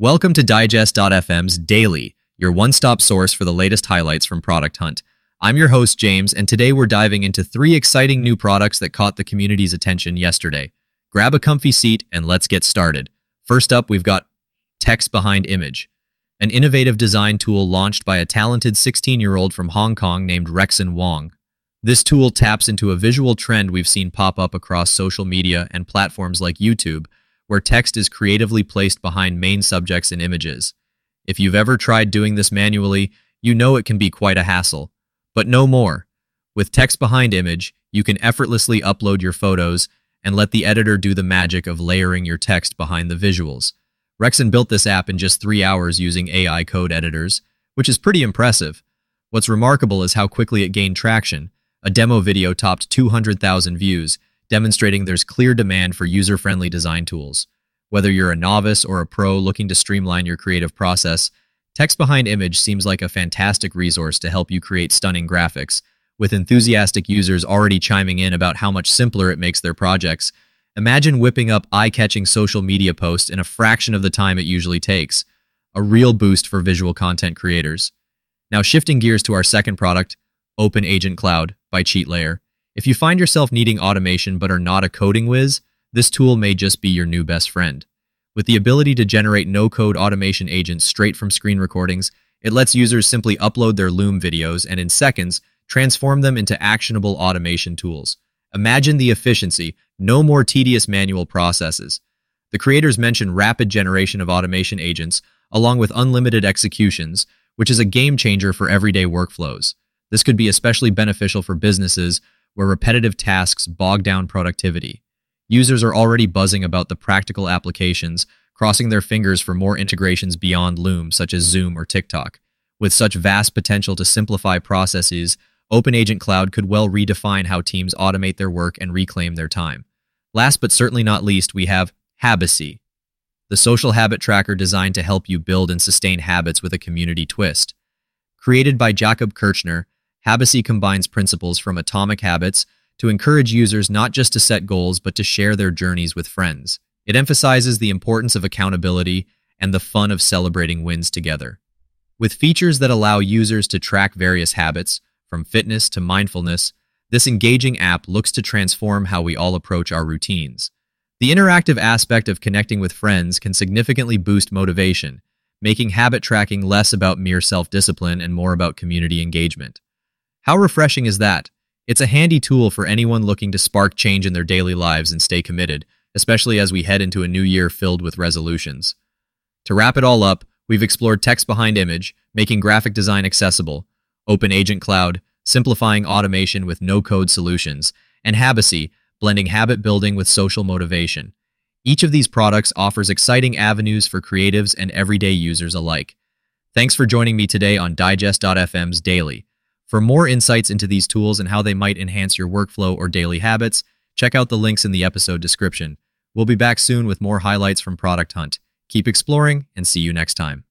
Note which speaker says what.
Speaker 1: Welcome to Digest.fm's Daily, your one-stop source for the latest highlights from Product Hunt. I'm your host, James, and today we're diving into 3 exciting new products that caught the community's attention yesterday. Grab a comfy seat and let's get started. First up, we've got Text Behind Image, an innovative design tool launched by a talented 16-year-old from Hong Kong named Rexon Wong. This tool taps into a visual trend we've seen pop up across social media and platforms like YouTube, where text is creatively placed behind main subjects and images. If you've ever tried doing this manually, you know it can be quite a hassle. But no more. With Text Behind Image, you can effortlessly upload your photos and let the editor do the magic of layering your text behind the visuals. Rexon built this app in just 3 hours using AI code editors, which is pretty impressive. What's remarkable is how quickly it gained traction. A demo video topped 200,000 views, demonstrating there's clear demand for user-friendly design tools. Whether you're a novice or a pro looking to streamline your creative process, Text Behind Image seems like a fantastic resource to help you create stunning graphics. With enthusiastic users already chiming in about how much simpler it makes their projects, imagine whipping up eye-catching social media posts in a fraction of the time it usually takes. A real boost for visual content creators. Now shifting gears to our second product, OpenAgent Cloud by CheatLayer. If you find yourself needing automation but are not a coding whiz, this tool may just be your new best friend. With the ability to generate no-code automation agents straight from screen recordings, it lets users simply upload their Loom videos and in seconds, transform them into actionable automation tools. Imagine the efficiency, no more tedious manual processes. The creators mention rapid generation of automation agents, along with unlimited executions, which is a game changer for everyday workflows. This could be especially beneficial for businesses where repetitive tasks bog down productivity. Users are already buzzing about the practical applications, crossing their fingers for more integrations beyond Loom, such as Zoom or TikTok. With such vast potential to simplify processes, OpenAgent Cloud could well redefine how teams automate their work and reclaim their time. Last but certainly not least, we have Habesy, the social habit tracker designed to help you build and sustain habits with a community twist. Created by Jakob Kirchner, Habesy combines principles from Atomic Habits to encourage users not just to set goals but to share their journeys with friends. It emphasizes the importance of accountability and the fun of celebrating wins together. With features that allow users to track various habits, from fitness to mindfulness, this engaging app looks to transform how we all approach our routines. The interactive aspect of connecting with friends can significantly boost motivation, making habit tracking less about mere self-discipline and more about community engagement. How refreshing is that? It's a handy tool for anyone looking to spark change in their daily lives and stay committed, especially as we head into a new year filled with resolutions. To wrap it all up, we've explored Text Behind Image, making graphic design accessible, OpenAgent Cloud, simplifying automation with no-code solutions, and Habesy, blending habit building with social motivation. Each of these products offers exciting avenues for creatives and everyday users alike. Thanks for joining me today on Digest.fm's Daily. For more insights into these tools and how they might enhance your workflow or daily habits, check out the links in the episode description. We'll be back soon with more highlights from Product Hunt. Keep exploring, and see you next time.